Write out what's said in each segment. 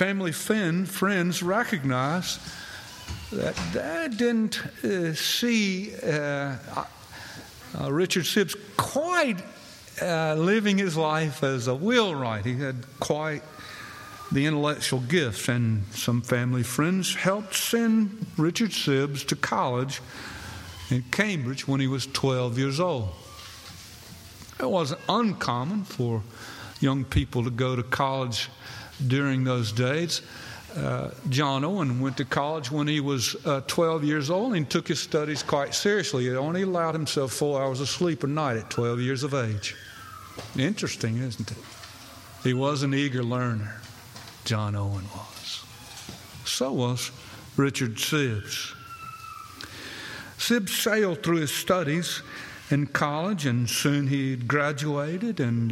family friends recognized that they didn't see Richard Sibbes quite living his life as a wheelwright. He had quite the intellectual gifts, and some family friends helped send Richard Sibbes to college in Cambridge when he was 12 years old. It wasn't uncommon for young people to go to college during those days. John Owen went to college when he was 12 years old and took his studies quite seriously. He only allowed himself 4 hours of sleep a night at 12 years of age. Interesting, isn't it? He was an eager learner. John Owen was. So was Richard Sibbes. Sibbes sailed through his studies in college, and soon he graduated and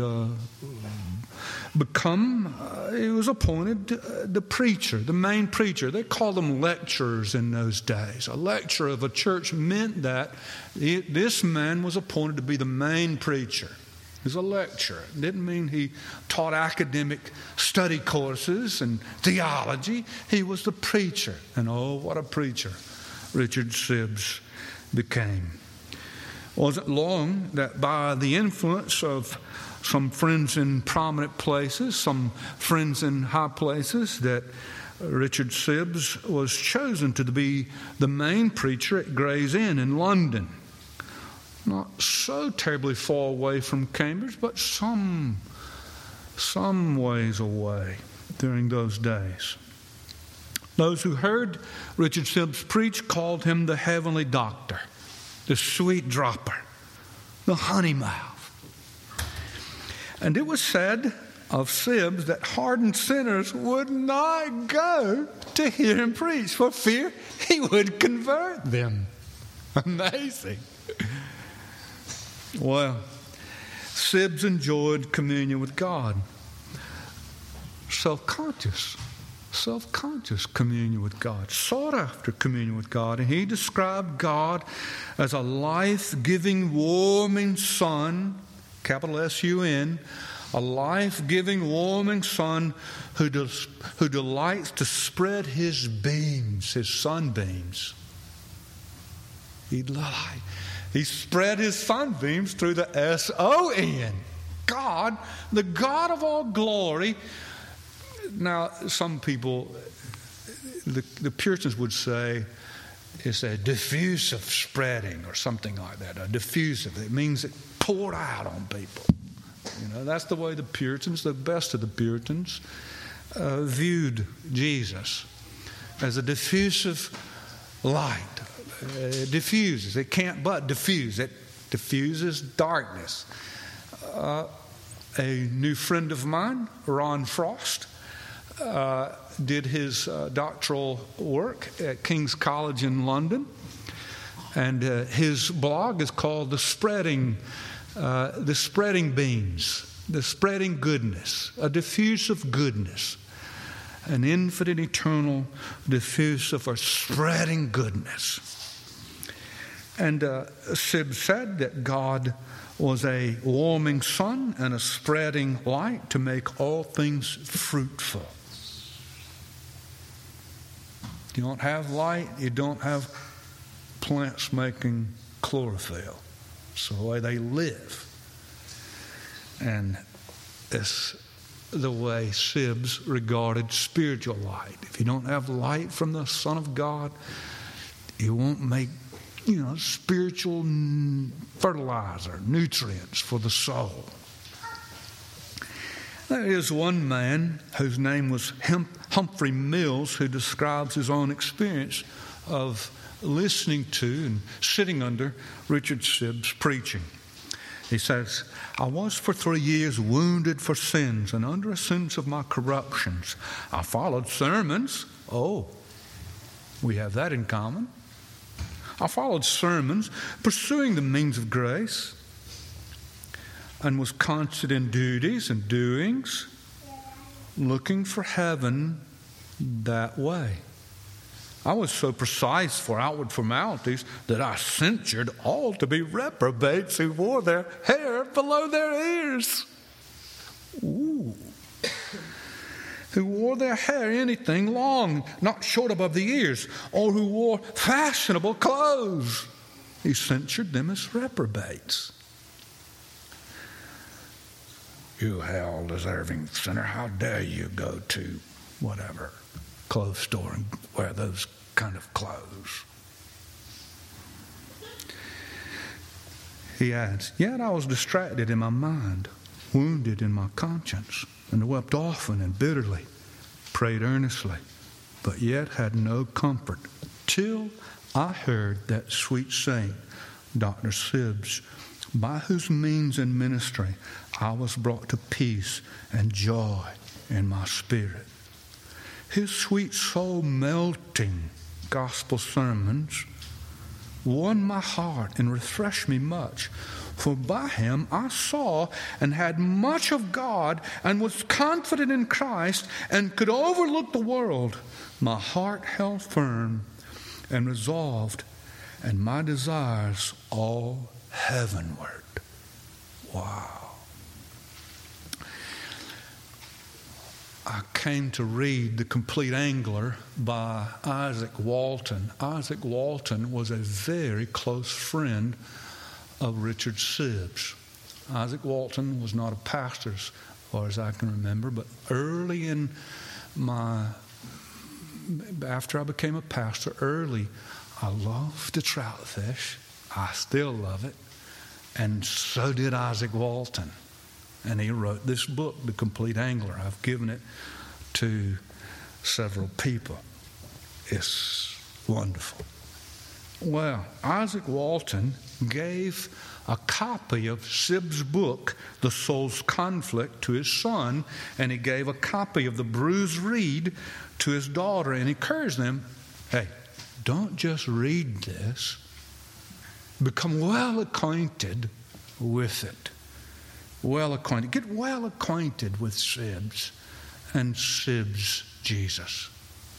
he was appointed the preacher, the main preacher. They called them lecturers in those days. A lecturer of a church meant that this man was appointed to be the main preacher. He was a lecturer. It didn't mean he taught academic study courses and theology. He was the preacher. And oh, what a preacher Richard Sibbes became. It wasn't long that by the influence of some friends in prominent places, some friends in high places, that Richard Sibbes was chosen to be the main preacher at Gray's Inn in London. Not so terribly far away from Cambridge, but some ways away during those days. Those who heard Richard Sibbes preach called him the heavenly doctor, the sweet dropper, the honey mouth. And it was said of Sibbes that hardened sinners would not go to hear him preach for fear he would convert them. Amazing. Well, Sibbes enjoyed communion with God. Self-conscious communion with God, sought after communion with God. And he described God as a life-giving, warming sun, capital S-U-N, a life-giving, warming sun who delights to spread his beams, his sunbeams. He spread his sunbeams through the S-O-N. God, the God of all glory. Now, some people, the Puritans would say it's a diffusive spreading or something like that. A diffusive. It means it poured out on people. You know, that's the way the Puritans, the best of the Puritans, viewed Jesus as a diffusive light. Diffuses. It can't but diffuse. It diffuses darkness. A new friend of mine, Ron Frost, did his doctoral work at King's College in London, and his blog is called the spreading beams, the spreading goodness, a diffusive goodness, an infinite, eternal, diffusive, or spreading goodness. And Sibbes said that God was a warming sun and a spreading light to make all things fruitful. You don't have light, you don't have plants making chlorophyll. It's the way they live. And it's the way Sibbes regarded spiritual light. If you don't have light from the Son of God, you won't make spiritual fertilizer, nutrients for the soul. There is one man whose name was Humphrey Mills who describes his own experience of listening to and sitting under Richard Sibbes preaching. He says, I was for 3 years wounded for sins and under a sense of my corruptions. I followed sermons. Oh, we have that in common. I followed sermons, pursuing the means of grace, and was constant in duties and doings, looking for heaven that way. I was so precise for outward formalities that I censured all to be reprobates who wore their hair below their ears. Ooh. who wore their hair anything long, not short above the ears, or who wore fashionable clothes. He censured them as reprobates. You hell-deserving sinner, how dare you go to whatever clothes store and wear those kind of clothes? He adds, yet I was distracted in my mind, wounded in my conscience, and wept often and bitterly, prayed earnestly, but yet had no comfort, till I heard that sweet saying, Dr. Sibbes, by whose means and ministry I was brought to peace and joy in my spirit. His sweet soul-melting gospel sermons won my heart and refreshed me much. For by him I saw and had much of God and was confident in Christ and could overlook the world. My heart held firm and resolved, and my desires all heavenward. Wow. I came to read The Complete Angler by Isaac Walton. Isaac Walton was a very close friend of Richard Sibbes. Isaac Walton was not a pastor as far as I can remember, but early in after I became a pastor, I loved to trout fish. I still love it. And so did Isaac Walton. And he wrote this book, The Complete Angler. I've given it to several people. It's wonderful. Well, Isaac Walton gave a copy of Sibbes' book, The Soul's Conflict, to his son, and he gave a copy of The Bruised Reed to his daughter, and encouraged them, hey, don't just read this. Become well acquainted with it. Well acquainted. Get well acquainted with Sibbes and Sibbes' Jesus.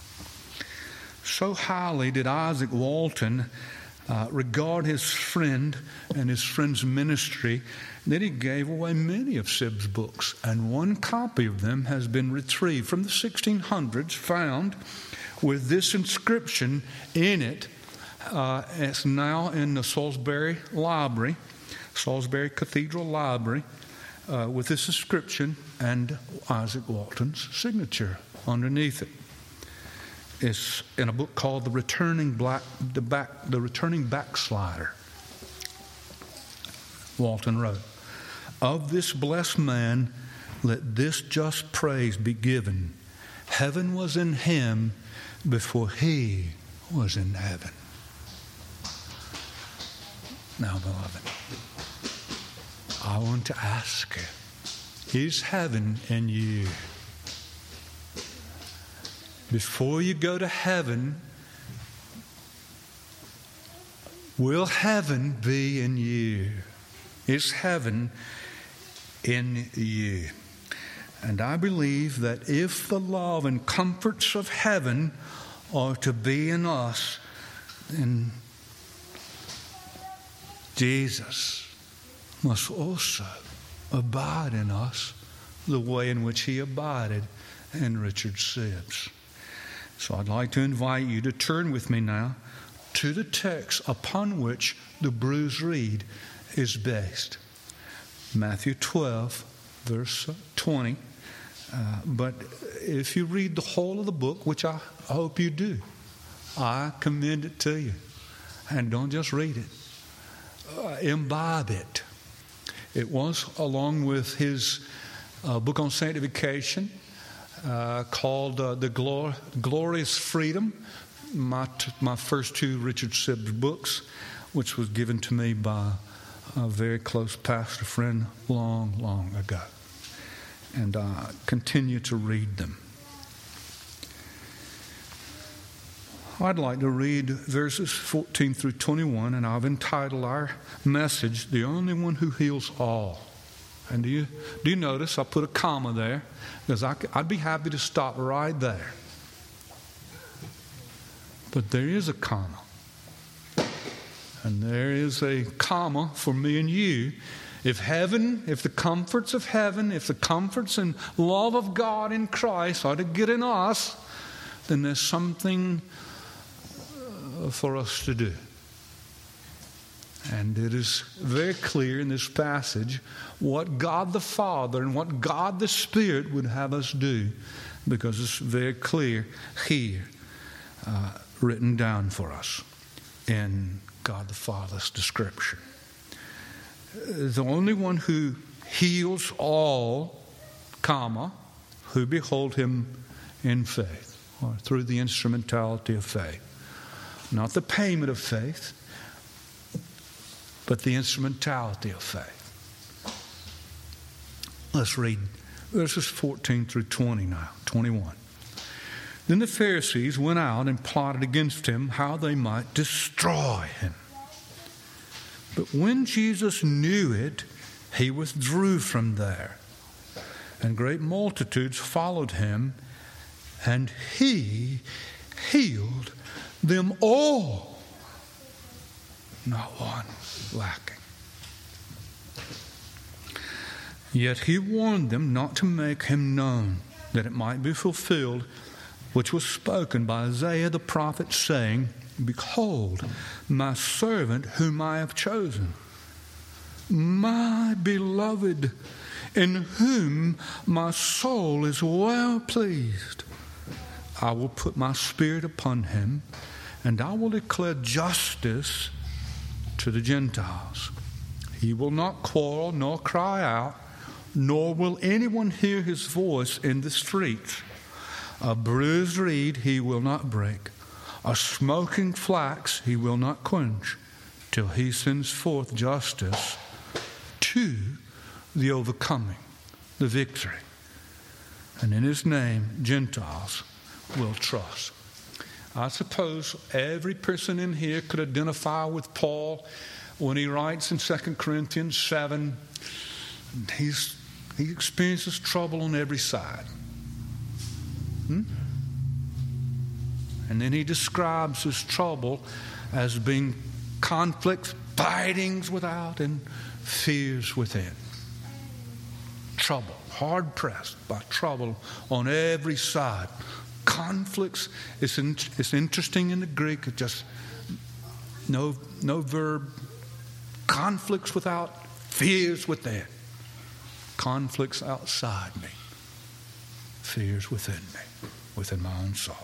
So highly did Isaac Walton regard his friend and his friend's ministry that he gave away many of Sibbes' books, and one copy of them has been retrieved from the 1600s, found with this inscription in it. It's now in the Salisbury Library, Salisbury Cathedral Library, with this inscription and Isaac Walton's signature underneath it. It's in a book called The Returning Backslider. Walton wrote, of this blessed man, let this just praise be given. Heaven was in him before he was in heaven. Now, beloved, I want to ask you, is heaven in you? Before you go to heaven, will heaven be in you? Is heaven in you? And I believe that if the love and comforts of heaven are to be in us, then Jesus must also abide in us the way in which he abided in Richard Sibbes. So I'd like to invite you to turn with me now to the text upon which the Bruised Reed is based. Matthew 12, verse 20. But if you read the whole of the book, which I hope you do, I commend it to you. And don't just read it. Imbibe it. It was along with his book on sanctification called The Glorious Freedom, my first two Richard Sibbes books, which was given to me by a very close pastor friend long, long ago. And I continue to read them. I'd like to read verses 14 through 21, and I've entitled our message, The Only One Who Heals All. And do you notice I put a comma there? Because I'd be happy to stop right there. But there is a comma. And there is a comma for me and you If the comforts of heaven, if the comforts and love of God in Christ are to get in us, then there's something for us to do. And it is very clear in this passage what God the Father and what God the Spirit would have us do, because it's very clear here, written down for us in God the Father's description. The only one who heals all, who behold him in faith, or through the instrumentality of faith. Not the payment of faith, but the instrumentality of faith. Let's read verses 14 through 20 now, 21. Then the Pharisees went out and plotted against him how they might destroy him. But when Jesus knew it, he withdrew from there. And great multitudes followed him, and he healed them all, not one lacking. Yet he warned them not to make him known, that it might be fulfilled, which was spoken by Isaiah the prophet, saying, Behold, my servant whom I have chosen, my beloved, in whom my soul is well pleased. I will put my spirit upon him, and I will declare justice to the Gentiles. He will not quarrel nor cry out, nor will anyone hear his voice in the streets. A bruised reed he will not break. A smoking flax he will not quench, till he sends forth justice to the overcoming, the victory. And in his name, Gentiles will trust. I suppose every person in here could identify with Paul when he writes in 2 Corinthians 7. He experiences trouble on every side. And then he describes his trouble as being conflicts, fightings without, and fears within. Trouble, hard pressed by trouble on every side. Conflicts, it's interesting in the Greek, it just no verb. Conflicts without, fears within. Conflicts outside me, fears within me, within my own soul.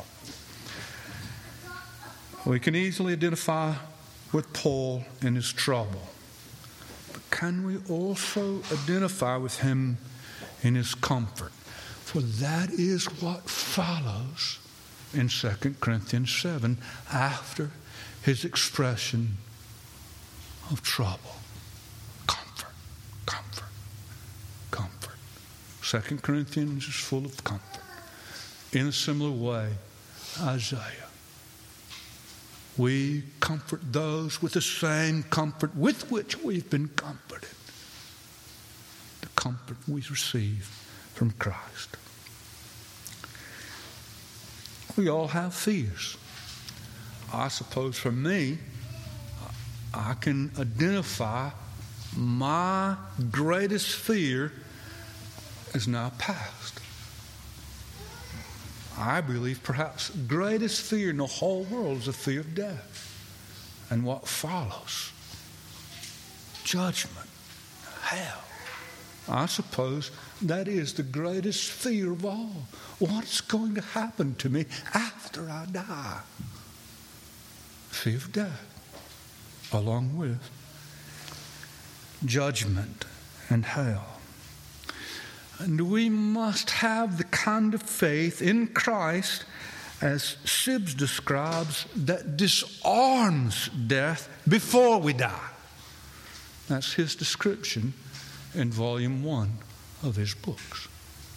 We can easily identify with Paul in his trouble. But can we also identify with him in his comfort? For that is what follows in 2 Corinthians 7 after his expression of trouble. Comfort, comfort, comfort. 2 Corinthians is full of comfort. In a similar way, Isaiah. We comfort those with the same comfort with which we've been comforted. The comfort we receive from Christ. We all have fears. I suppose for me, I can identify my greatest fear is now past. I believe perhaps the greatest fear in the whole world is the fear of death and what follows. Judgment, hell. I suppose that is the greatest fear of all. What's going to happen to me after I die? Fear of death, along with judgment and hell. And we must have the kind of faith in Christ, as Sibbes describes, that disarms death before we die. That's his description in volume 1 of his books.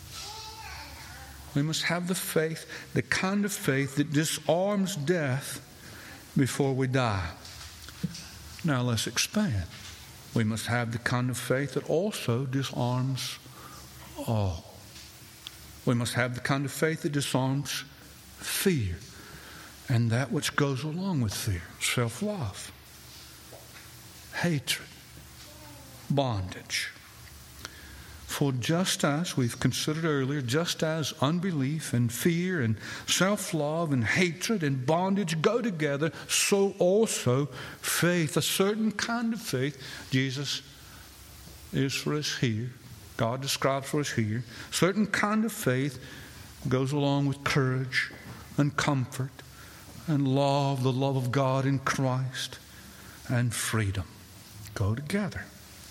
We must have the faith, the kind of faith that disarms death before we die. Now let's expand. We must have the kind of faith that also disarms all. We must have the kind of faith that disarms fear and that which goes along with fear. Self-love, hatred, bondage. For just as we've considered earlier, just as unbelief and fear and self-love and hatred and bondage go together, so also faith, a certain kind of faith, Jesus is for us here. God describes for us here. Certain kind of faith goes along with courage and comfort and love, the love of God in Christ, and freedom. Go together.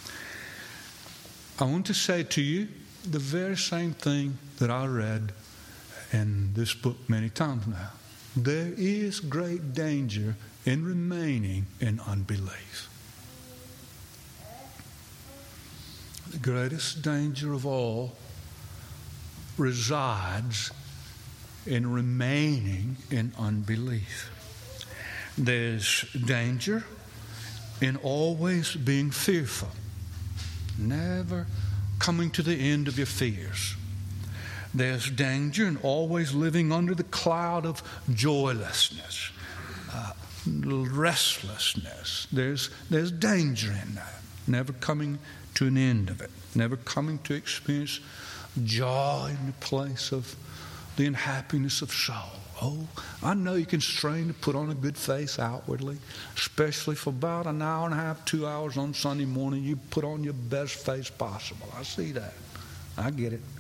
I want to say to you the very same thing that I read in this book many times now. There is great danger in remaining in unbelief. The greatest danger of all resides in remaining in unbelief. There's danger in always being fearful, never coming to the end of your fears. There's danger in always living under the cloud of joylessness, restlessness. There's danger in that, never coming to an end of it, never coming to experience joy in the place of the unhappiness of soul. Oh, I know you can strain to put on a good face outwardly, especially for about an hour and a half, 2 hours on Sunday morning. You put on your best face possible. I see that. I get it.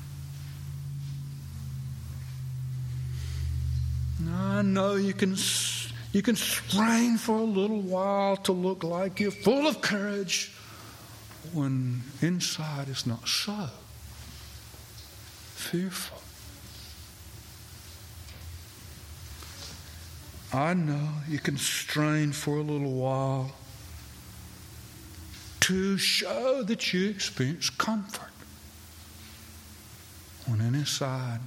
I know you can strain for a little while to look like you're full of courage when inside it's not so. Fearful. I know you can strain for a little while to show that you experience comfort when inside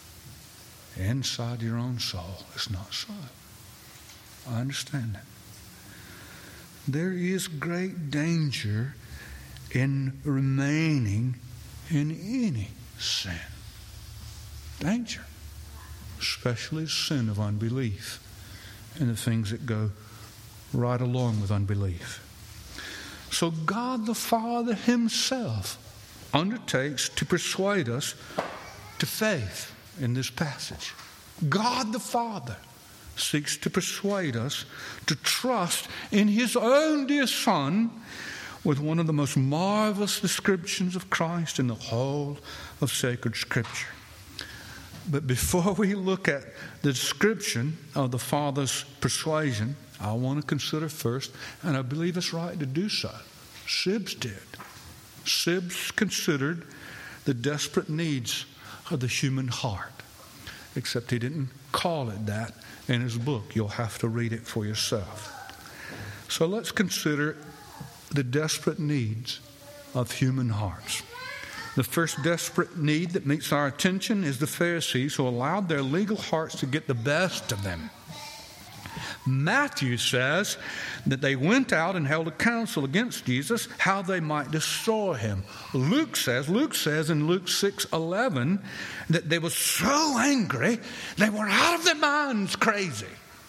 your own soul it's not so. I understand that. There is great danger in remaining in any sin. Danger. Especially the sin of unbelief and the things that go right along with unbelief. So God the Father himself undertakes to persuade us to faith in this passage. God the Father seeks to persuade us to trust in his own dear Son with one of the most marvelous descriptions of Christ in the whole of sacred Scripture. But before we look at the description of the Father's persuasion, I want to consider first, and I believe it's right to do so, Sibbes did. Sibbes considered the desperate needs of the human heart, except he didn't call it that in his book. You'll have to read it for yourself. So let's consider the desperate needs of human hearts. The first desperate need that meets our attention is the Pharisees who allowed their legal hearts to get the best of them. Matthew says that they went out and held a council against Jesus, how they might destroy him. Luke says in Luke 6:11 that they were so angry they were out of their minds crazy.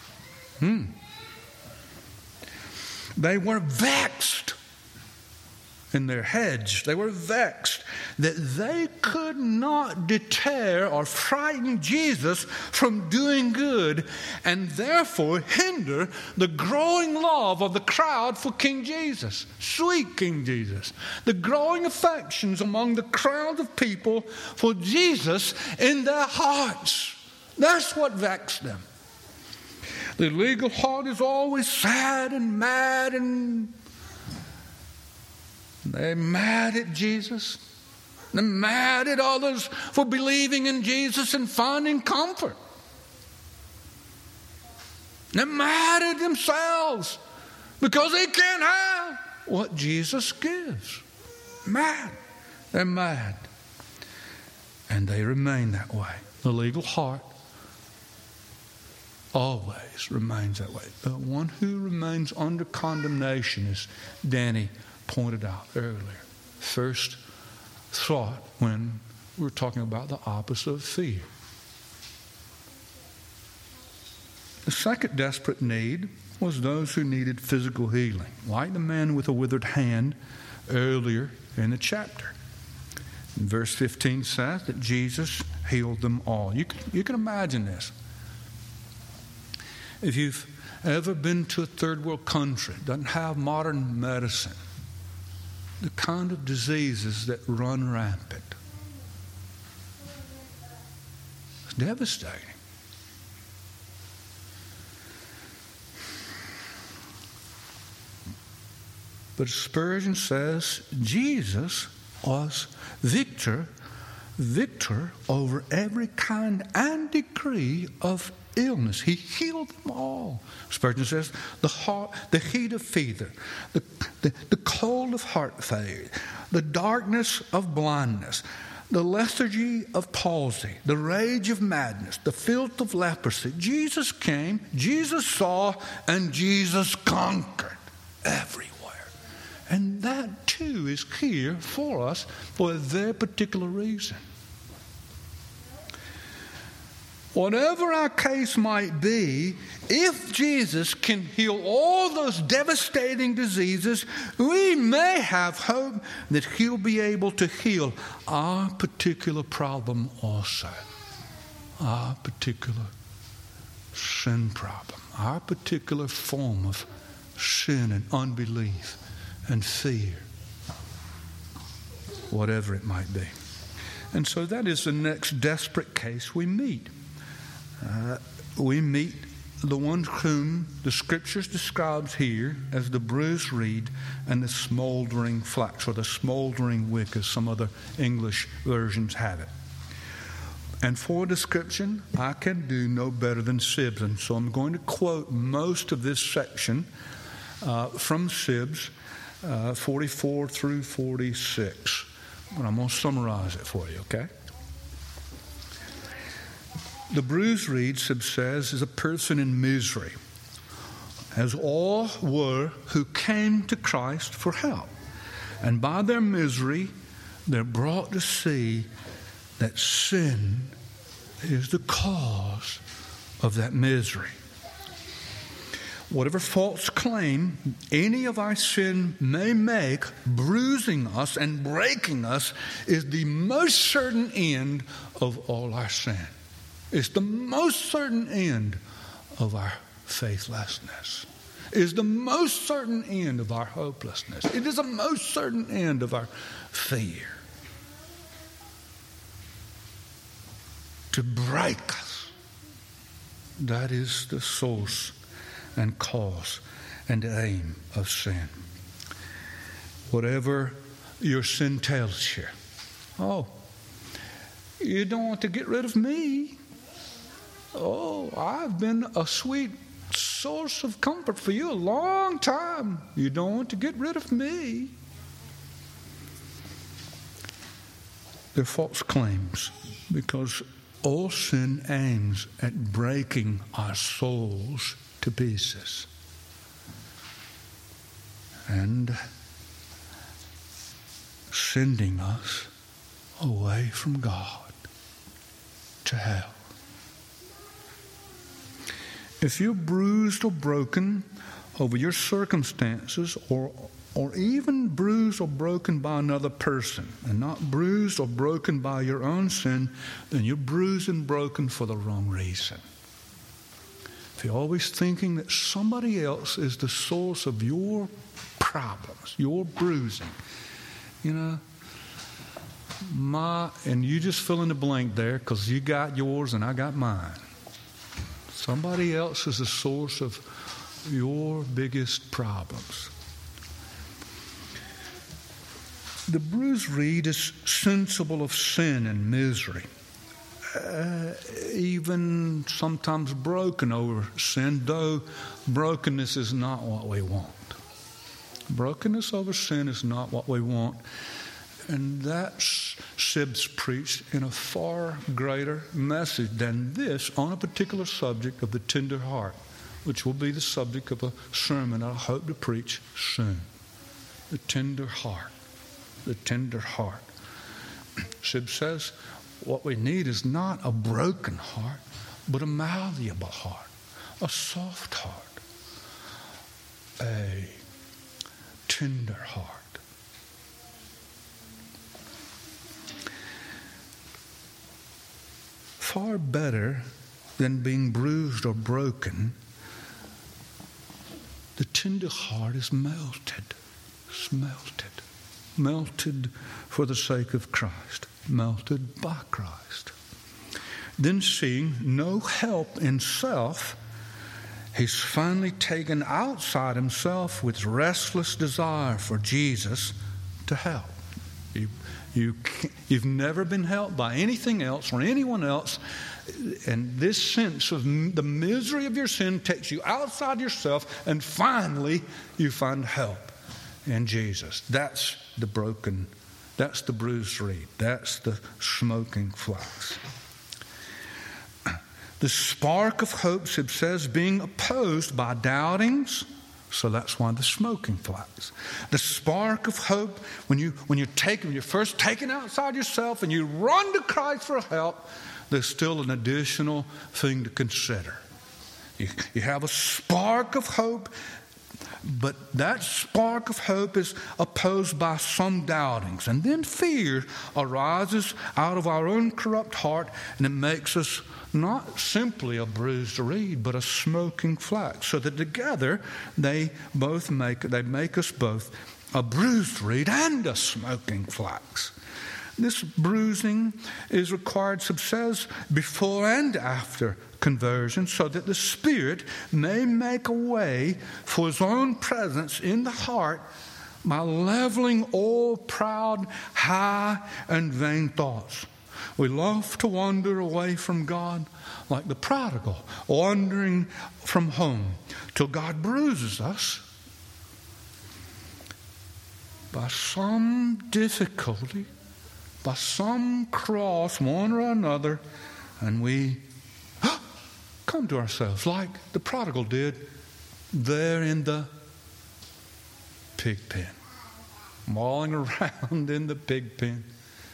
They were vexed in their heads. They were vexed that they could not deter or frighten Jesus from doing good and therefore hinder the growing love of the crowd for King Jesus, sweet King Jesus, the growing affections among the crowd of people for Jesus in their hearts. That's what vexed them. The legal heart is always sad and mad, and they're mad at Jesus. They're mad at others for believing in Jesus and finding comfort. They're mad at themselves because they can't have what Jesus gives. Mad. They're mad. And they remain that way. The legal heart always remains that way. The one who remains under condemnation, as Danny pointed out earlier, first thought when we're talking about the opposite of fear. The second desperate need was those who needed physical healing. Like the man with a withered hand earlier in the chapter. And verse 15 says that Jesus healed them all. You can imagine this. If you've ever been to a third world country that doesn't have modern medicine, the kind of diseases that run rampant, it's devastating. But Spurgeon says Jesus was victor over every kind and degree of illness. He healed them all. Spurgeon says the heat of fever, the cold of heart failure, the darkness of blindness, the lethargy of palsy, the rage of madness, the filth of leprosy. Jesus came, Jesus saw, and Jesus conquered everywhere. And that too is here for us for a very particular reason. Whatever our case might be, if Jesus can heal all those devastating diseases, we may have hope that He'll be able to heal our particular problem also. Our particular sin problem. Our particular form of sin and unbelief and fear. Whatever it might be. And so that is the next desperate case we meet. We meet the one whom the Scriptures describes here as the bruised reed and the smoldering flax, or the smoldering wick, as some other English versions have it. And for a description, I can do no better than Sibbes. And so I'm going to quote most of this section from Sibbes, 44 through 46. But I'm going to summarize it for you, okay? The bruised reed, Sibbes says, is a person in misery, as all were who came to Christ for help. And by their misery, they're brought to see that sin is the cause of that misery. Whatever false claim any of our sin may make, bruising us and breaking us is the most certain end of all our sin. It's the most certain end of our faithlessness. It's the most certain end of our hopelessness. It is the most certain end of our fear. To break us. That is the source and cause and aim of sin. Whatever your sin tells you. Oh, you don't want to get rid of me. Oh, I've been a sweet source of comfort for you a long time. You don't want to get rid of me. They're false claims, because all sin aims at breaking our souls to pieces and sending us away from God to hell. If you're bruised or broken over your circumstances, or even bruised or broken by another person, and not bruised or broken by your own sin, then you're bruised and broken for the wrong reason. If you're always thinking that somebody else is the source of your problems, your bruising, and you just fill in the blank there, because you got yours and I got mine. Somebody else is the source of your biggest problems. The bruised reed is sensible of sin and misery, even sometimes broken over sin, though brokenness is not what we want. Brokenness over sin is not what we want. And that's Sibbes preached in a far greater message than this on a particular subject of the tender heart, which will be the subject of a sermon I hope to preach soon. The tender heart. The tender heart. Sibbes says what we need is not a broken heart, but a malleable heart, a soft heart, a tender heart. far better than being bruised or broken. The tender heart is melted. It's melted for the sake of Christ, melted by Christ. Then, seeing no help in self, he's finally taken outside himself with restless desire for Jesus to help. You've never been helped by anything else or anyone else, and this sense of the misery of your sin takes you outside yourself, and finally you find help in Jesus. That's the broken, that's the bruised reed, that's the smoking flax. The spark of hope, it says, being opposed by doubtings. So that's why the smoking flax. The spark of hope, when you're first taken outside yourself and you run to Christ for help, there's still an additional thing to consider. You have a spark of hope, but that spark of hope is opposed by some doubtings. And then fear arises out of our own corrupt heart, and it makes us not simply a bruised reed, but a smoking flax. So that together they make us both a bruised reed and a smoking flax. This bruising is required, it says, before and after conversion, so that the Spirit may make a way for His own presence in the heart by leveling all proud, high, and vain thoughts. We love to wander away from God like the prodigal, wandering from home, till God bruises us by some difficulty, by some cross, one or another, and we come to ourselves like the prodigal did there in the pig pen, mauling around in the pig pen,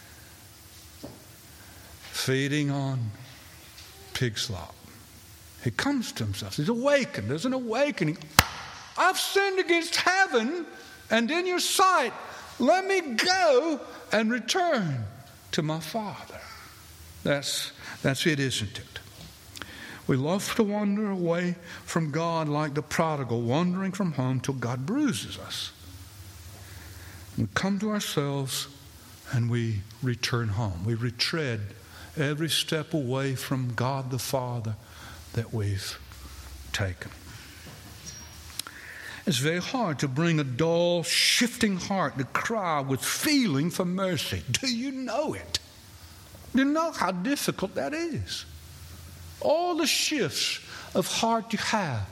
feeding on pig slop. He comes to himself. He's awakened. There's an awakening. I've sinned against heaven and in your sight. Let me go and return to my Father. That's it, isn't it? We love to wander away from God like the prodigal, wandering from home till God bruises us. We come to ourselves and we return home. We retread every step away from God the Father that we've taken. It's very hard to bring a dull, shifting heart to cry with feeling for mercy. Do you know it? Do you know how difficult that is? All the shifts of heart you have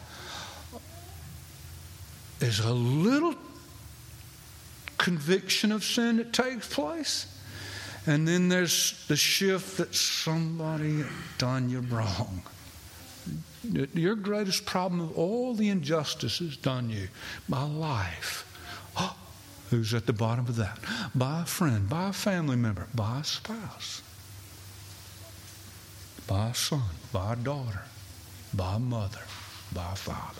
is a little conviction of sin that takes place. And then there's the shift that somebody done you wrong. Your greatest problem of all the injustices done you by life. Oh, who's at the bottom of that? By a friend, by a family member, by a spouse, by a son, by a daughter, by a mother, by a father.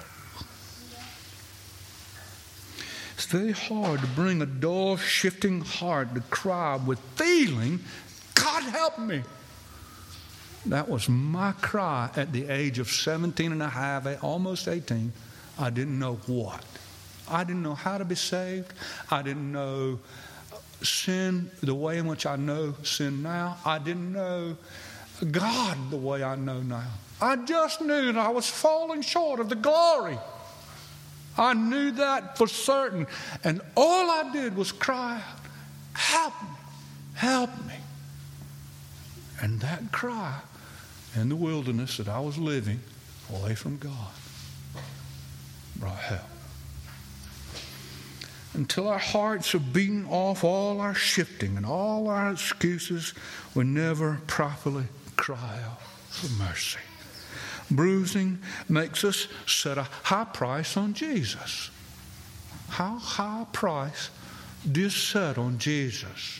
It's very hard to bring a dull, shifting heart to cry with feeling, God help me. That was my cry at the age of 17 and a half, almost 18. I didn't know what. I didn't know how to be saved. I didn't know sin the way in which I know sin now. I didn't know God the way I know now. I just knew that I was falling short of the glory. I knew that for certain. And all I did was cry out, help me, help me. And that cry in the wilderness that I was living away from God brought help. Until our hearts are beaten off all our shifting and all our excuses, we never properly cry out for mercy. Bruising makes us set a high price on Jesus. How high a price do you set on Jesus?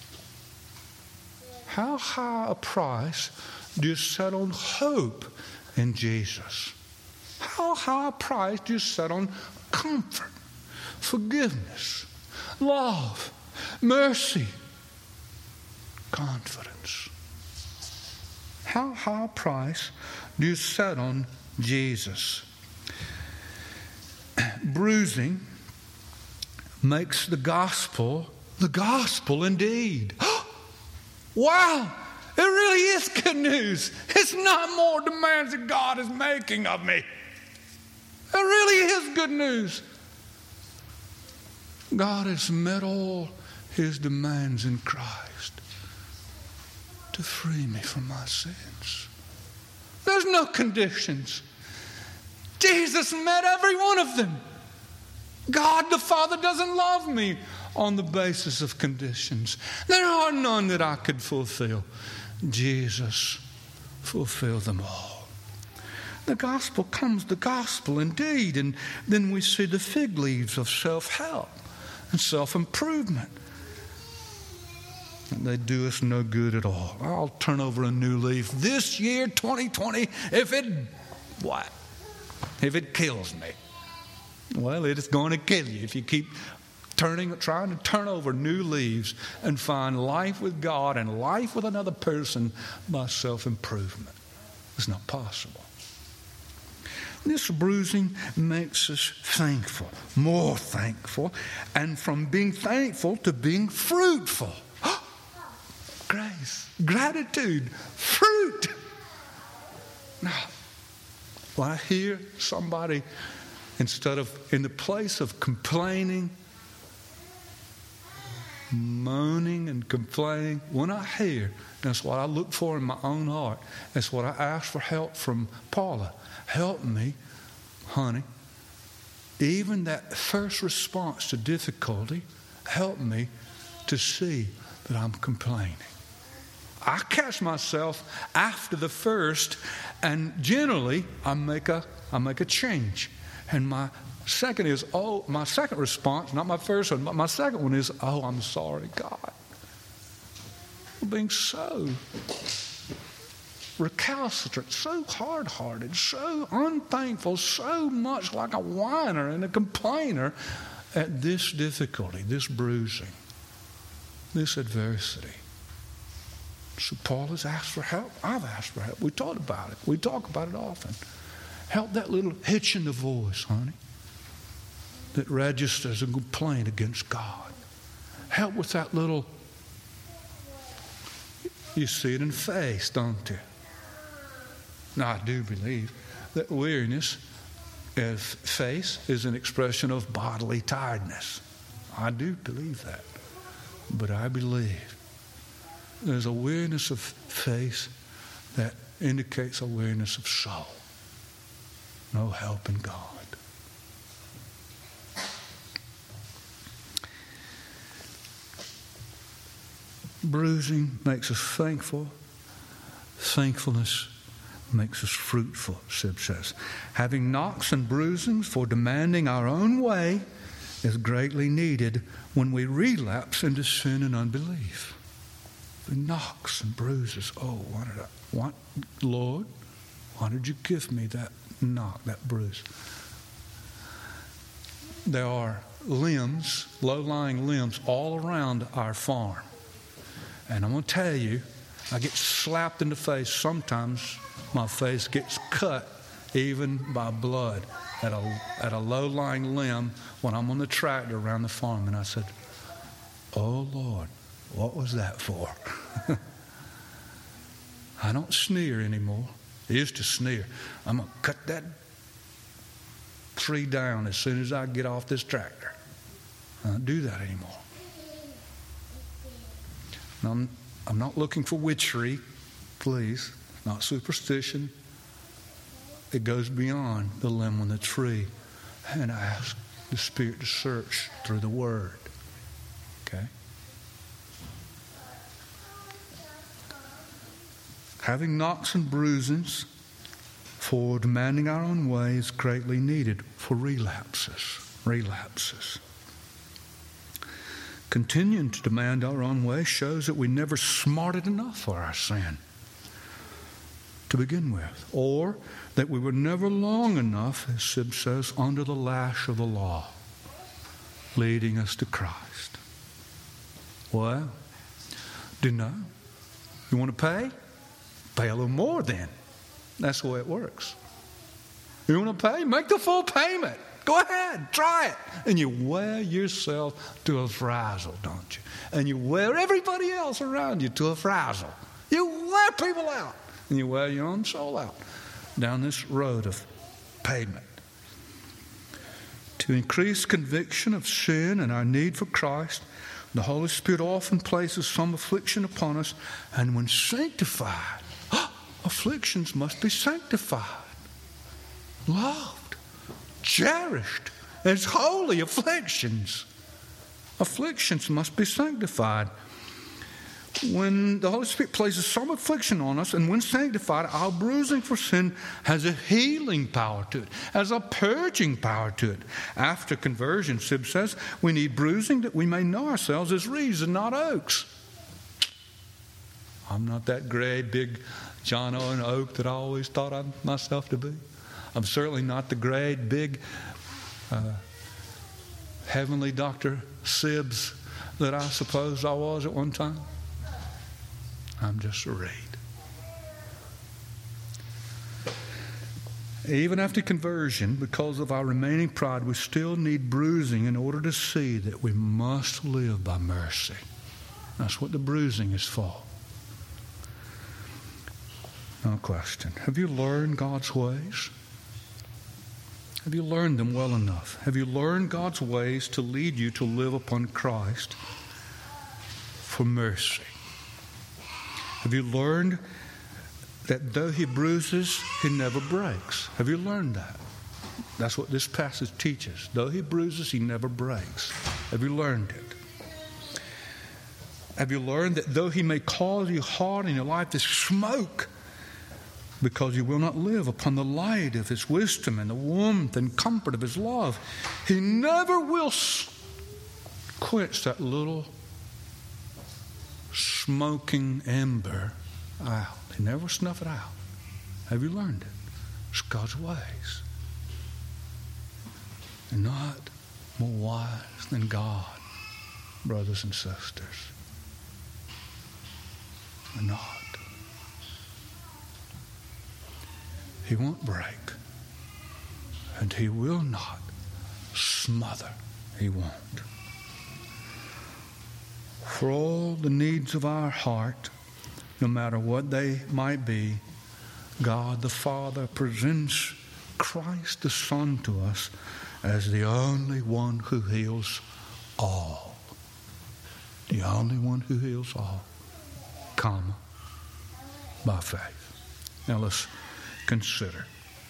How high a price do you set on hope in Jesus? How high a price do you set on comfort, forgiveness, love, mercy, confidence? How high a price do you set on Jesus? Bruising makes the gospel indeed. Wow! It really is good news. It's not more demands that God is making of me. It really is good news. God has met all His demands in Christ to free me from my sins. There's no conditions. Jesus met every one of them. God the Father doesn't love me on the basis of conditions. There are none that I could fulfill. Jesus fulfilled them all. The gospel comes, the gospel indeed, and then we see the fig leaves of self-help and self-improvement. And they do us no good at all. I'll turn over a new leaf this year, 2020, if it kills me. Well, it is going to kill you if you keep trying to turn over new leaves and find life with God and life with another person by self-improvement. It's not possible. This bruising makes us thankful, more thankful, and from being thankful to being fruitful. Grace, gratitude, fruit. Now, when I hear somebody, instead of in the place of complaining, moaning and complaining, when I hear, that's what I look for in my own heart. That's what I ask for help from Paula. Help me, honey. Even that first response to difficulty, help me to see that I'm complaining. I catch myself after the first, and generally I make a change. And my second response, not my first one, but my second one is, oh, I'm sorry, God. For being so recalcitrant, so hard-hearted, so unthankful, so much like a whiner and a complainer at this difficulty, this bruising, this adversity. So Paul has asked for help. I've asked for help. We talked about it. We talk about it often. Help that little hitch in the voice, honey, that registers a complaint against God. Help with that little, you see it in the face, don't you? Now, I do believe that weariness as face is an expression of bodily tiredness. I do believe that. But I believe there's a weariness of face that indicates a weariness of soul. No help in God. Bruising makes us thankful. Thankfulness makes us fruitful, Sib says. Having knocks and bruisings for demanding our own way is greatly needed when we relapse into sin and unbelief. The knocks and bruises. Oh, Lord, why did you give me that knock, that bruise? There are limbs, low-lying limbs all around our farm. And I'm going to tell you, I get slapped in the face. Sometimes my face gets cut even by blood at a low-lying limb when I'm on the tractor around the farm. And I said, oh, Lord, what was that for? I don't sneer anymore. I used to sneer. I'm going to cut that tree down as soon as I get off this tractor. I don't do that anymore. I'm not looking for witchery, please. Not superstition. It goes beyond the limb on the tree. And I ask the Spirit to search through the Word. Okay? Having knocks and bruisings for demanding our own way is greatly needed for relapses. Continuing to demand our own way shows that we never smarted enough for our sin to begin with, or that we were never long enough, as Sib says, under the lash of the law, leading us to Christ. Well, do you know? You want to pay? Pay a little more then. That's the way it works. You want to pay? Make the full payment. Go ahead, try it. And you wear yourself to a frazzle, don't you? And you wear everybody else around you to a frazzle. You wear people out. And you wear your own soul out down this road of payment. To increase conviction of sin and our need for Christ, the Holy Spirit often places some affliction upon us. And when sanctified, afflictions must be sanctified, loved, cherished as holy afflictions. Afflictions must be sanctified. When the Holy Spirit places some affliction on us, and when sanctified, our bruising for sin has a healing power to it, has a purging power to it. After conversion, Sib says, we need bruising that we may know ourselves as reeds and not oaks. I'm not that great big John Owen oak that I always thought of myself to be. I'm certainly not the great big heavenly Dr. Sibbs that I suppose I was at one time. I'm just a reed. Even after conversion, because of our remaining pride, we still need bruising in order to see that we must live by mercy. That's what the bruising is for. No question. Have you learned God's ways? Have you learned them well enough? Have you learned God's ways to lead you to live upon Christ for mercy? Have you learned that though He bruises, He never breaks? Have you learned that? That's what this passage teaches. Though He bruises, He never breaks. Have you learned it? Have you learned that though He may cause you hard in your life to smoke, because you will not live upon the light of His wisdom and the warmth and comfort of His love, He never will quench that little smoking ember out. He never will snuff it out. Have you learned it? It's God's ways. They're not more wise than God, brothers and sisters. They're not. He won't break, and He will not smother. He won't. For all the needs of our heart, no matter what they might be, God the Father presents Christ the Son to us as the only one who heals all. The only one who heals all, by faith. Now let's consider.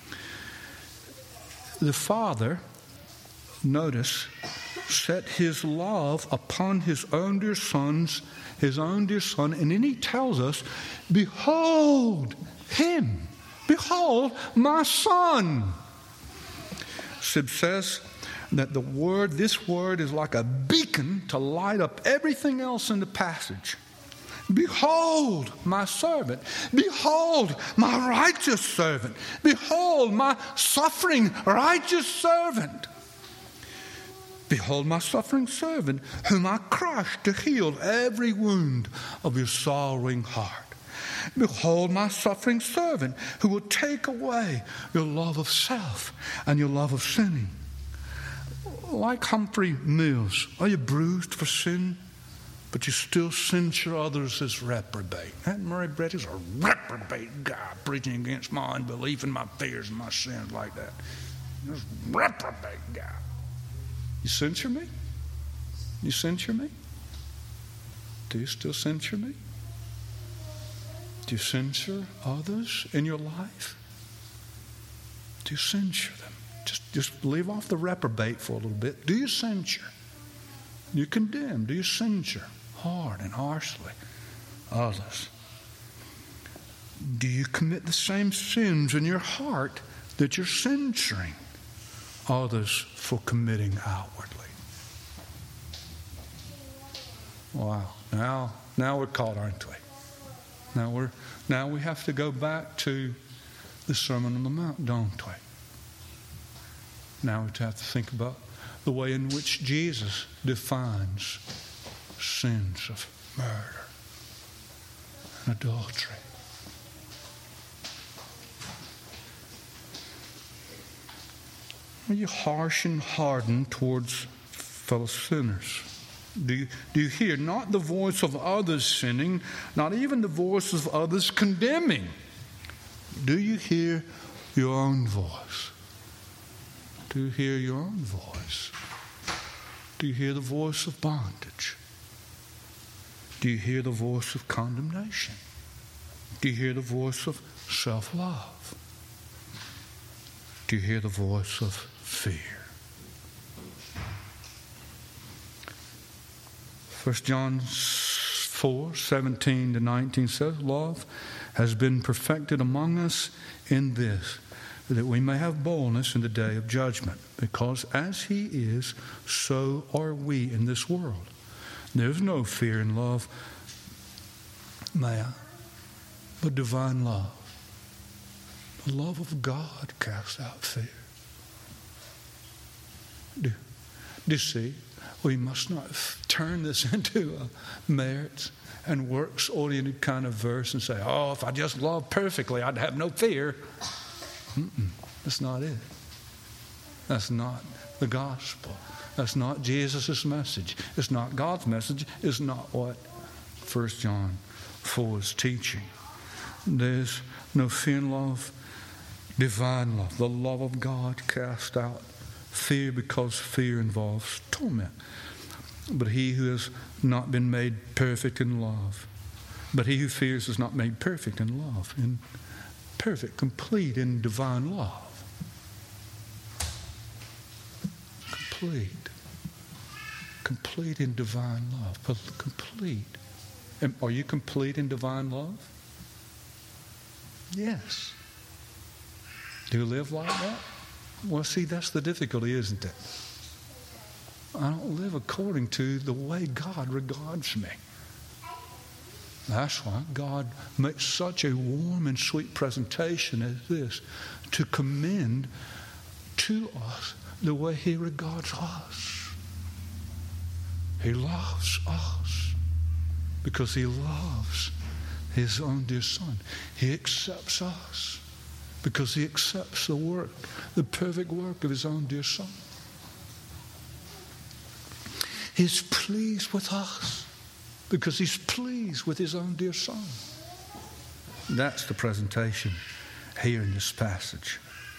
The Father, notice, set His love upon His own dear Son, and then He tells us, behold Him, behold my Son. Sib says that this word is like a beacon to light up everything else in the passage. Behold my servant. Behold my righteous servant. Behold my suffering righteous servant. Behold my suffering servant, whom I crushed to heal every wound of your sorrowing heart. Behold my suffering servant, who will take away your love of self and your love of sinning. Like Humphrey Mills, are you bruised for sin, but you still censure others as reprobate? That Murray Brett is a reprobate guy preaching against my unbelief and my fears and my sins like that. He's a reprobate guy. You censure me? You censure me? Do you still censure me? Do you censure others in your life? Do you censure them? Just leave off the reprobate for a little bit. Do you censure? Do you condemn? Do you censure hard and harshly others? Do you commit the same sins in your heart that you're censuring others for committing outwardly? Wow. Now we're caught, aren't we? Now we have to go back to the Sermon on the Mount, don't we? Now we have to think about the way in which Jesus defines sins of murder and adultery Are you harsh and hardened towards fellow sinners? Do you hear not the voice of others sinning, not even the voice of others condemning? Do you hear your own voice? Do you hear your own voice? Do you hear the voice of bondage? Do you hear the voice of condemnation? Do you hear the voice of self-love? Do you hear the voice of fear? 1 John 4:17-19 says, love has been perfected among us in this, that we may have boldness in the day of judgment, because as he is, so are we in this world. There's no fear in love, but divine love. The love of God casts out fear. Do you see? We must not turn this into a merits and works-oriented kind of verse and say, oh, if I just loved perfectly, I'd have no fear. That's not it. That's not the gospel. That's not Jesus' message. It's not God's message. It's not what 1 John 4 is teaching. There's no fear in love, divine love. The love of God casts out fear, because fear involves torment. But he who has not been made perfect in love, but he who fears is not made perfect in love, in perfect, complete in divine love. Complete in divine love. Complete. Are you complete in divine love? Yes. Do you live like that? Well, see, that's the difficulty, isn't it? I don't live according to the way God regards me. That's why God makes such a warm and sweet presentation as this, to commend to us the way he regards us. He loves us because he loves his own dear Son. He accepts us because he accepts the work, the perfect work of his own dear Son. He's pleased with us because he's pleased with his own dear Son. That's the presentation here in this passage.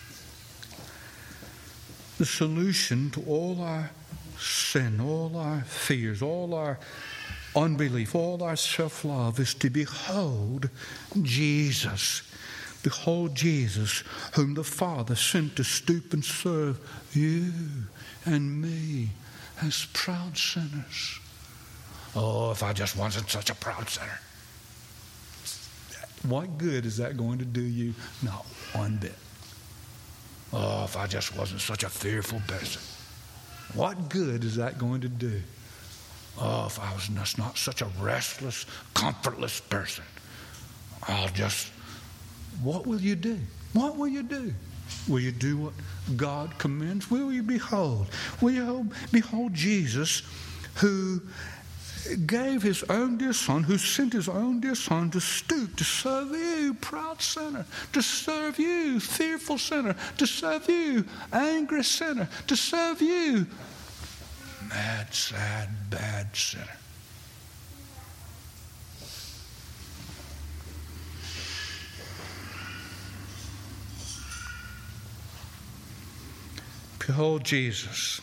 The solution to all our sin, all our fears, all our unbelief, all our self-love is to behold Jesus. Behold Jesus, whom the Father sent to stoop and serve you and me as proud sinners. Oh, if I just wasn't such a proud sinner. What good is that going to do you? Not one bit. Oh, if I just wasn't such a fearful person. What good is that going to do? Oh, if I was just not such a restless, comfortless person. What will you do? What will you do? Will you do what God commends? Will you behold? Will you behold Jesus, who gave his own dear Son, who sent his own dear Son to stoop to serve you, proud sinner, to serve you, fearful sinner, to serve you, angry sinner, to serve you, mad, sad, bad sinner. Behold Jesus,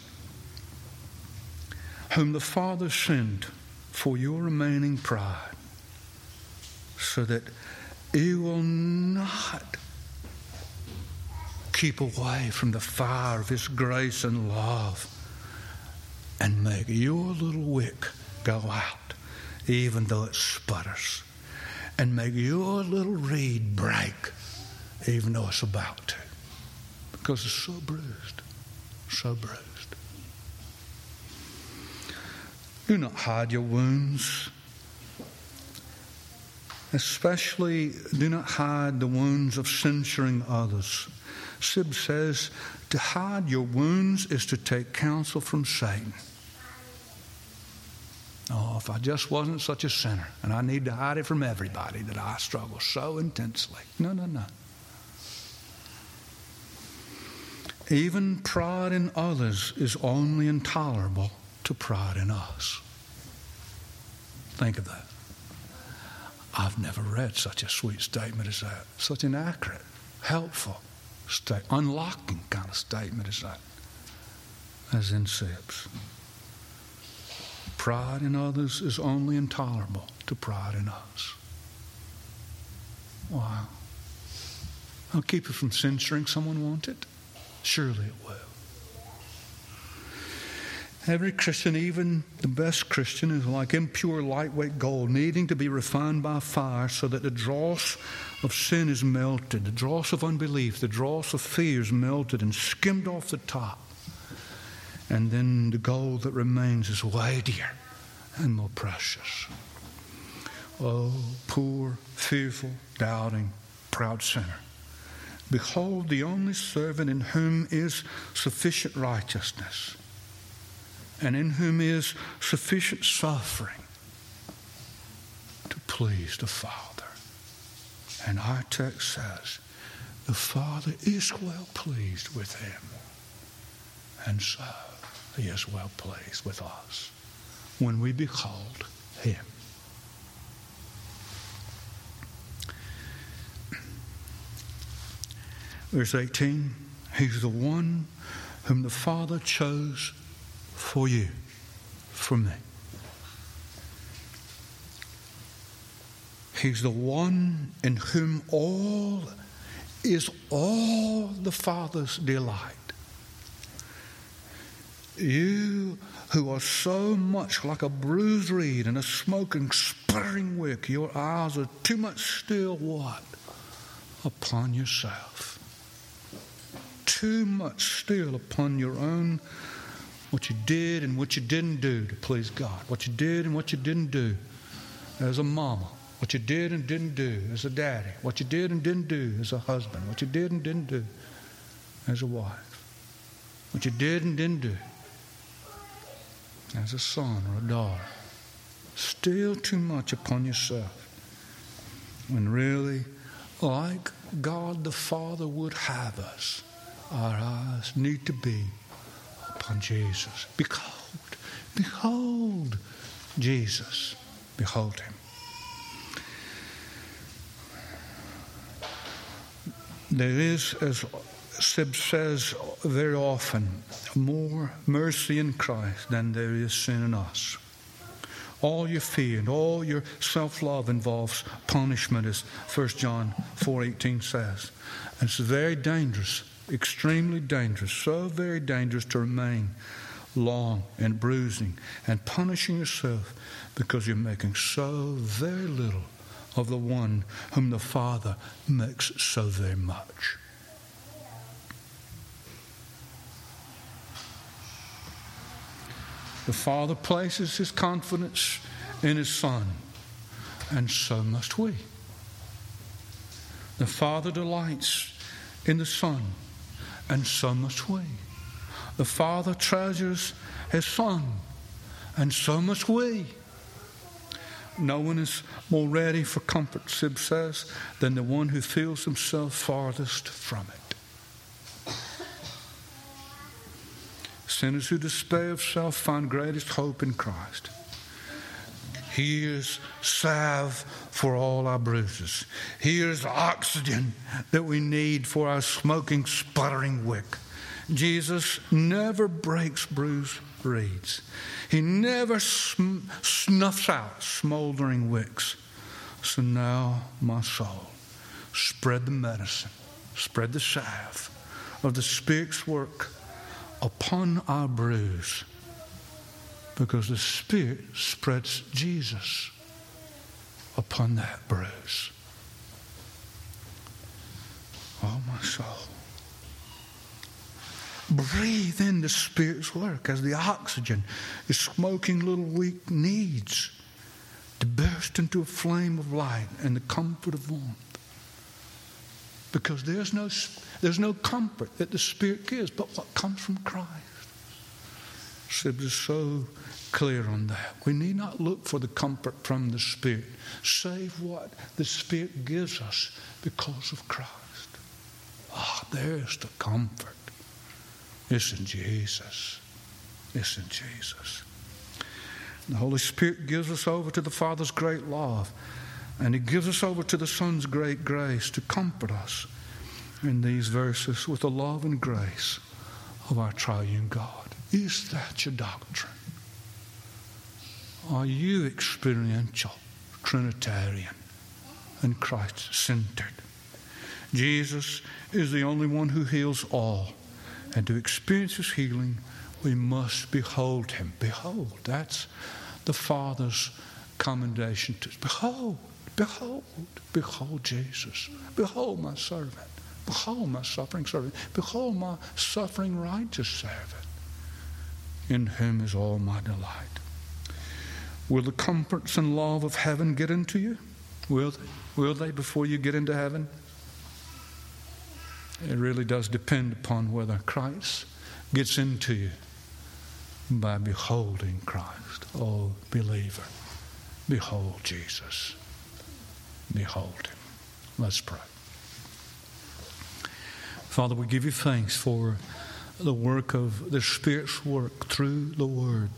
whom the Father sent for your remaining pride, so that you will not keep away from the fire of his grace and love and make your little wick go out, even though it sputters, and make your little reed break, even though it's about to, because it's so bruised. So bruised. Do not hide your wounds. Especially do not hide the wounds of censuring others. Sib says to hide your wounds is to take counsel from Satan. Oh, if I just wasn't such a sinner and I need to hide it from everybody that I struggle so intensely. No. even pride in others is only intolerable to pride in us. Think of that. I've never read such a sweet statement as that. Such an accurate, helpful, unlocking kind of statement as that. As in Sibbs. Pride in others is only intolerable to pride in us. Wow. I'll keep it from censoring someone wanted? Surely it will. Every Christian, even the best Christian, is like impure, lightweight gold, needing to be refined by fire so that the dross of sin is melted, the dross of unbelief, the dross of fear is melted and skimmed off the top. And then the gold that remains is weightier and more precious. Oh, poor, fearful, doubting, proud sinner. Behold the only servant in whom is sufficient righteousness, and in whom is sufficient suffering to please the Father. And our text says, the Father is well pleased with him. And so he is well pleased with us when we behold him. Verse 18, he's the one whom the Father chose for you, for me. He's the one in whom all the Father's delight. You who are so much like a bruised reed and a smoking, sputtering wick, your eyes are too much still what? Upon yourself. Too much still upon your own, what you did and what you didn't do to please God. What you did and what you didn't do as a mama. What you did and didn't do as a daddy. What you did and didn't do as a husband. What you did and didn't do as a wife. What you did and didn't do as a son or a daughter. Still too much upon yourself. When really, like God the Father would have us, our eyes need to be upon Jesus. Behold Jesus. Behold him. There is, as Sibbs says very often, more mercy in Christ than there is sin in us. All your fear and all your self-love involves punishment, as 1 John 4:18 says. And it's very dangerous, extremely dangerous, so very dangerous to remain long and bruising and punishing yourself because you're making so very little of the one whom the Father makes so very much. The Father places his confidence in his Son, and so must we. The Father delights in the Son, and so must we. The Father treasures his Son, and so must we. No one is more ready for comfort, Sibbs says, than the one who feels himself farthest from it. Sinners who despair of self find greatest hope in Christ. He is salve for all our bruises. He is oxygen that we need for our smoking, sputtering wick. Jesus never breaks bruised reeds. He never snuffs out smoldering wicks. So now, my soul, spread the medicine, spread the salve of the Spirit's work upon our bruise, because the Spirit spreads Jesus upon that bruise. Oh, my soul. Breathe in the Spirit's work as the oxygen your smoking little weak needs to burst into a flame of light and the comfort of warmth. Because there's no comfort that the Spirit gives but what comes from Christ. Sibbs is so clear on that. We need not look for the comfort from the Spirit, save what the Spirit gives us because of Christ. There's the comfort. It's in Jesus. It's in Jesus. The Holy Spirit gives us over to the Father's great love, and He gives us over to the Son's great grace to comfort us in these verses with the love and grace of our triune God. Is that your doctrine? Are you experiential, Trinitarian, and Christ-centered? Jesus is the only one who heals all, and to experience His healing, we must behold Him. Behold, that's the Father's commendation to us. Behold, behold, behold Jesus. Behold my servant. Behold my suffering servant. Behold my suffering righteous servant, in whom is all my delight. Will the comforts and love of heaven get into you? Will they before you get into heaven? It really does depend upon whether Christ gets into you by beholding Christ. Oh, believer, behold Jesus. Behold Him. Let's pray. Father, we give You thanks for the work of the Spirit's work through the Word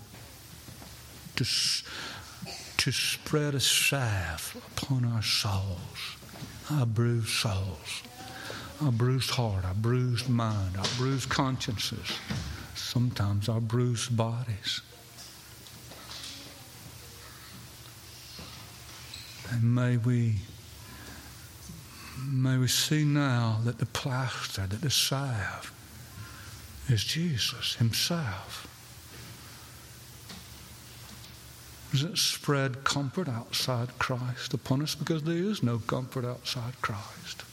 to spread a salve upon our souls, our bruised souls, our bruised heart, our bruised mind, our bruised consciences, sometimes our bruised bodies. And may we see now that the plaster, that the salve is Jesus Himself. Does it spread comfort outside Christ upon us? Because there is no comfort outside Christ.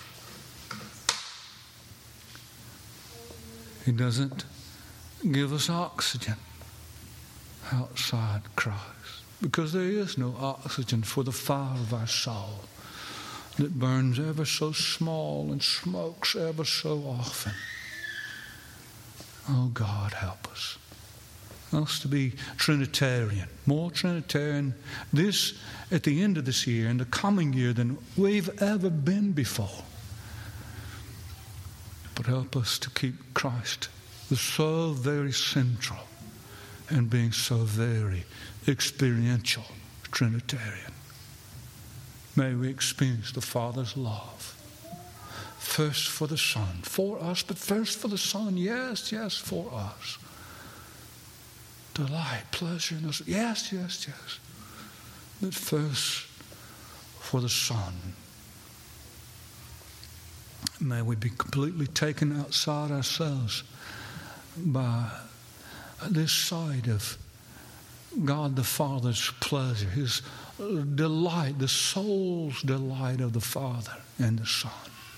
He doesn't give us oxygen outside Christ, because there is no oxygen for the fire of our soul that burns ever so small and smokes ever so often. Oh, God, help us to be Trinitarian, more Trinitarian at the end of this year and the coming year than we've ever been before. But help us to keep Christ so very central and being so very experiential Trinitarian. May we experience the Father's love. First for the Son, for us, but first for the Son, yes, for us. Delight, pleasure in us, yes. But first for the Son. May we be completely taken outside ourselves by this side of God the Father's pleasure, His delight, the soul's delight of the Father and the Son.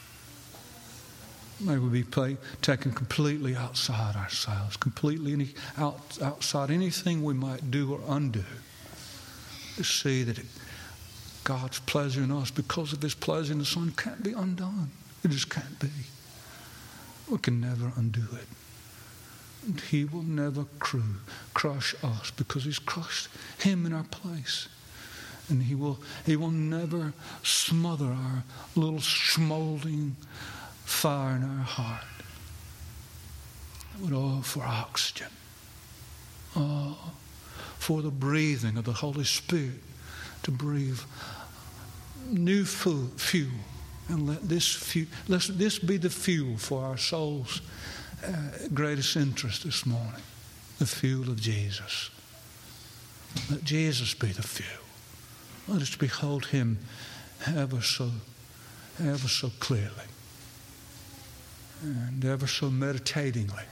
May we be taken completely outside ourselves, completely outside anything we might do or undo, to see that God's pleasure in us, because of His pleasure in the Son, can't be undone. It just can't be. We can never undo it. And He will never crush us, because He's crushed Him in our place. And He will never smother our little smoldering fire in our heart. But oh, for oxygen. Oh, for the breathing of the Holy Spirit to breathe new fuel. And let this be the fuel for our soul's greatest interest this morning. The fuel of Jesus. Let Jesus be the fuel. Let us behold Him ever so clearly. And ever so meditatingly.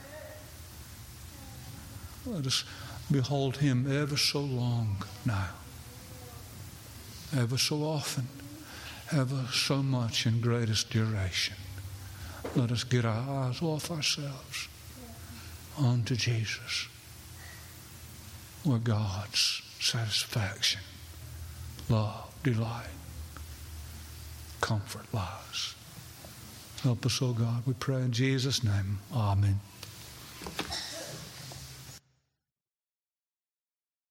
Let us behold Him ever so long now. Ever so often. Ever so much in greatest duration. Let us get our eyes off ourselves onto Jesus, where God's satisfaction, love, delight, comfort lies. Help us, oh God, we pray in Jesus' name. Amen.